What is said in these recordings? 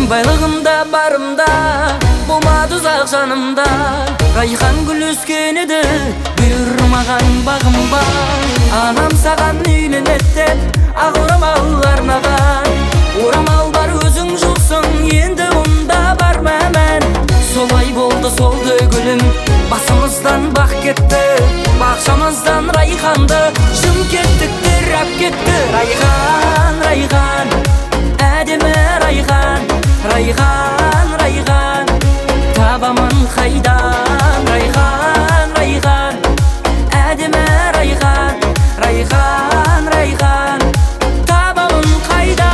Байлығымда барымда болмады ұзақ жанымда. Райхан гүл өскен еді бұйырмаған бағымба. Анам саған үйленеді деп ақ орамал арнаған. Орамал бар өзің жоқсың, енді онда барма мән. Солай болды солды гүлім, басымыздан бақ кетті. Бақшамыздан райханды жым кеттіктер әп кетті. Райхан, райхан, әдемі райхан. Райхан, райхан, табамын қайдан. Райхан, райхан, әдемі райхан. Райхан, райхан, табамын қайдан.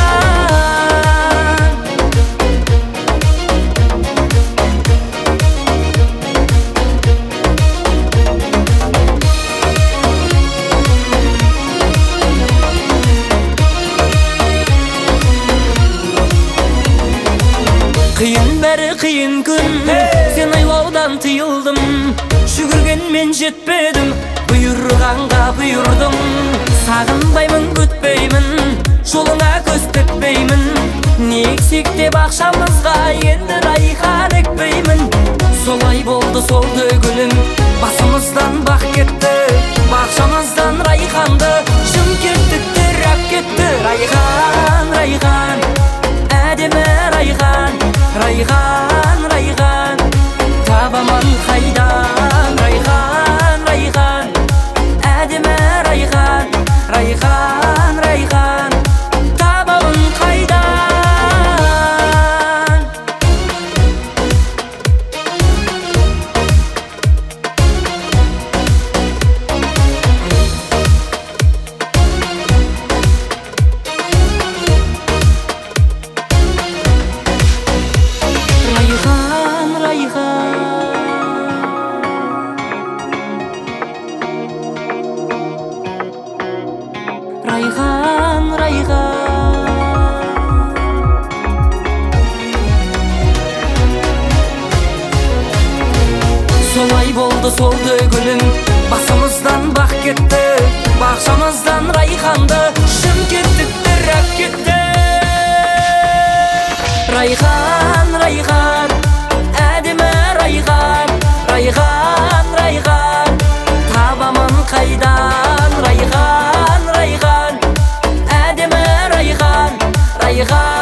Қиын бәрі қиын күн, сен ойлаудан тыйылдым. Жүгіргенмен жетпедім, бұйырғанға бұйырдым. Сағынбаймын, күтпеймін, жолыңа көз тікпеймін. Не ексек деп ақшамызға енді райхан екпеймін. Солай болды солды гүлім, басымыздан бақ кетті. Бақшамыздан райханды жым кеттіктер әп кетті. Райхан, райхан, әдемі райхан. Райхан, райхан, табамын қайдан. Райхан, райхан, әдемі райхан. Райхан, райхан, табамын қайдан. Райхан, райхан, солай болды солды гүлім, басымыздан бақ кетті. Бақшамыздан райханды жым кеттіктер әп кетті. Райхан, райхан, әдемі райхан. Райхан, райхан, табамын қайдан. Райхан, райхан, әдемі райхан. Райхан,